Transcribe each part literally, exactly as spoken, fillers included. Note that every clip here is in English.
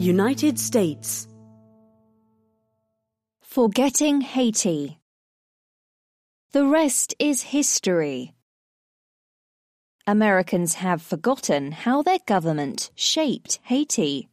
United States. Forgetting Haiti. The rest is history. Americans have forgotten how their government shaped Haiti.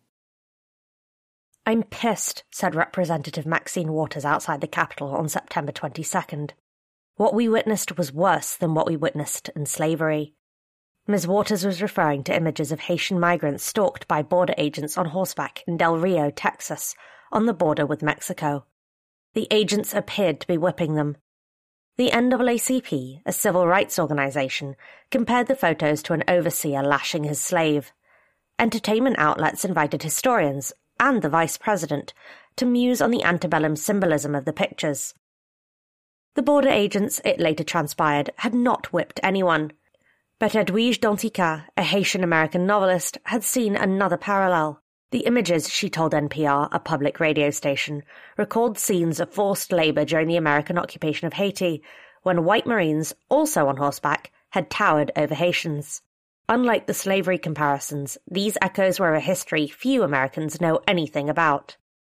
I'm pissed, said Representative Maxine Waters outside the Capitol on September twenty-second. What we witnessed was worse than what we witnessed in slavery. Miz Waters was referring to images of Haitian migrants stalked by border agents on horseback in Del Rio, Texas, on the border with Mexico. The agents appeared to be whipping them. The N double A C P, a civil rights organization, compared the photos to an overseer lashing his slave. Entertainment outlets invited historians, and the vice president, to muse on the antebellum symbolism of the pictures. The border agents, it later transpired, had not whipped anyone. But Edwige Danticat, a Haitian-American novelist, had seen another parallel. The images, she told N P R, a public radio station, recalled scenes of forced labor during the American occupation of Haiti, when white Marines, also on horseback, had towered over Haitians. Unlike the slavery comparisons, these echoes were a history few Americans know anything about.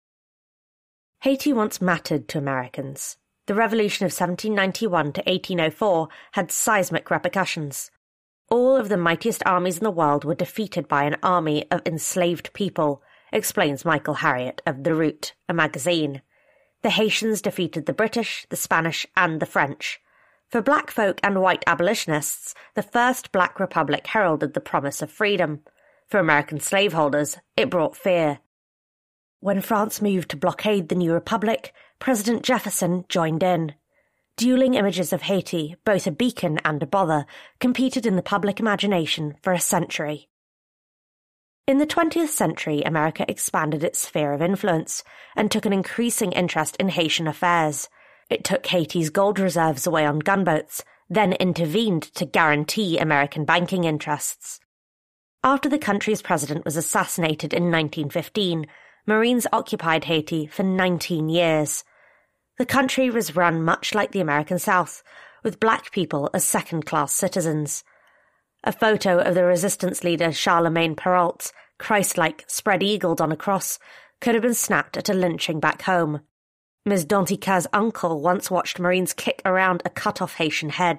Haiti once mattered to Americans. The revolution of seventeen ninety-one to eighteen oh four had seismic repercussions. All of the mightiest armies in the world were defeated by an army of enslaved people, explains Michael Harriot of The Root, a magazine. The Haitians defeated the British, the Spanish, and the French. For black folk and white abolitionists, the first black republic heralded the promise of freedom. For American slaveholders, it brought fear. When France moved to blockade the new republic, President Jefferson joined in. Dueling images of Haiti, both a beacon and a bother, competed in the public imagination for a century. In the twentieth century, America expanded its sphere of influence and took an increasing interest in Haitian affairs. It took Haiti's gold reserves away on gunboats, then intervened to guarantee American banking interests. After the country's president was assassinated in nineteen fifteen, Marines occupied Haiti for nineteen years. The country was run much like the American South, with black people as second-class citizens. A photo of the resistance leader Charlemagne Perrault, Christ-like, spread-eagled on a cross, could have been snapped at a lynching back home. Miz Danticat's uncle once watched Marines kick around a cut-off Haitian head.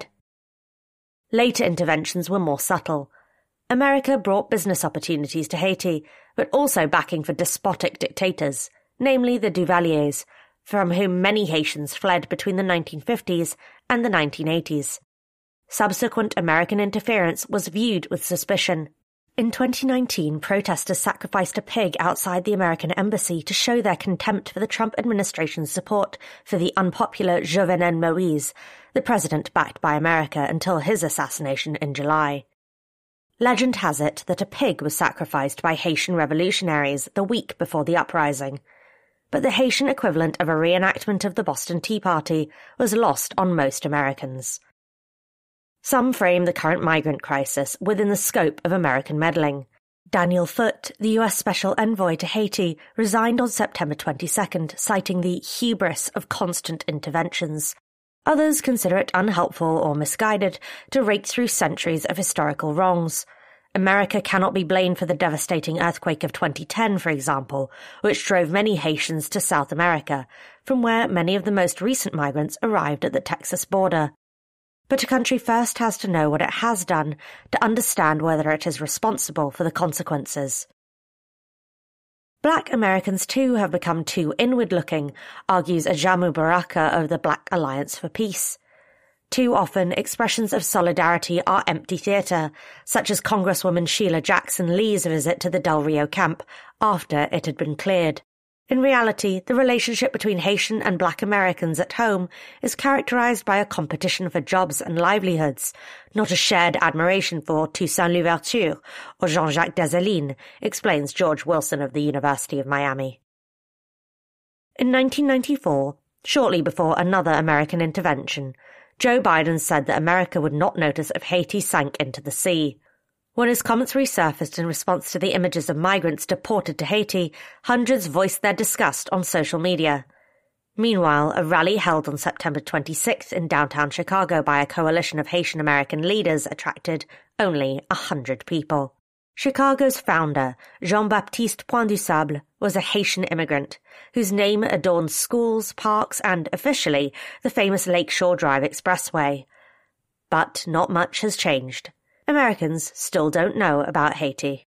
Later interventions were more subtle. America brought business opportunities to Haiti, but also backing for despotic dictators, namely the Duvaliers, from whom many Haitians fled between the nineteen fifties and the nineteen eighties. Subsequent American interference was viewed with suspicion. In twenty nineteen, protesters sacrificed a pig outside the American embassy to show their contempt for the Trump administration's support for the unpopular Jovenel Moïse, the president backed by America until his assassination in July. Legend has it that a pig was sacrificed by Haitian revolutionaries the week before the uprising, but the Haitian equivalent of a reenactment of the Boston Tea Party was lost on most Americans. Some frame the current migrant crisis within the scope of American meddling. Daniel Foote, the U S Special Envoy to Haiti, resigned on September twenty-second, citing the hubris of constant interventions. Others consider it unhelpful or misguided to rake through centuries of historical wrongs. America cannot be blamed for the devastating earthquake of twenty ten, for example, which drove many Haitians to South America, from where many of the most recent migrants arrived at the Texas border. But a country first has to know what it has done to understand whether it is responsible for the consequences. Black Americans too have become too inward-looking, argues Ajamu Baraka of the Black Alliance for Peace. Too often, expressions of solidarity are empty theatre, such as Congresswoman Sheila Jackson Lee's visit to the Del Rio camp after it had been cleared. In reality, the relationship between Haitian and Black Americans at home is characterized by a competition for jobs and livelihoods, not a shared admiration for Toussaint Louverture or Jean-Jacques Dessalines, explains George Wilson of the University of Miami. In nineteen ninety-four, shortly before another American intervention, Joe Biden said that America would not notice if Haiti sank into the sea. When his comments resurfaced in response to the images of migrants deported to Haiti, hundreds voiced their disgust on social media. Meanwhile, a rally held on September twenty-sixth in downtown Chicago by a coalition of Haitian American leaders attracted only a hundred people. Chicago's founder, Jean-Baptiste Point du Sable, was a Haitian immigrant whose name adorns schools, parks, and, officially, the famous Lakeshore Drive Expressway. But not much has changed. Americans still don't know about Haiti.